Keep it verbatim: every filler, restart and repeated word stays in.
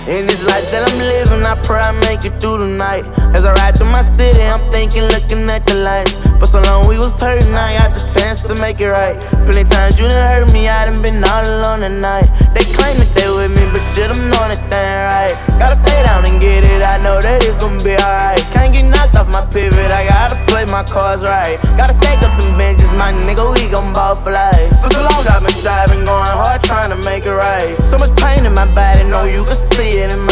In this life that I'm living, I pray I make it through the night. As I ride through my city, I'm thinking, looking at the lights. For so long we was hurting, I got the chance to make it right. Plenty times you done hurt me, I done been all alone at night. They claim that they with me, but shit, I'm knowing that they ain't right. Gotta stay down and get it, I know that it's gonna be alright. Can't get knocked off my pivot, I gotta play my cards right. Gotta stack up them benches, my nigga, we gon' ball for life. For so long I've been striving, going hard, trying to make it right. So much pain in my body, know you can see it in my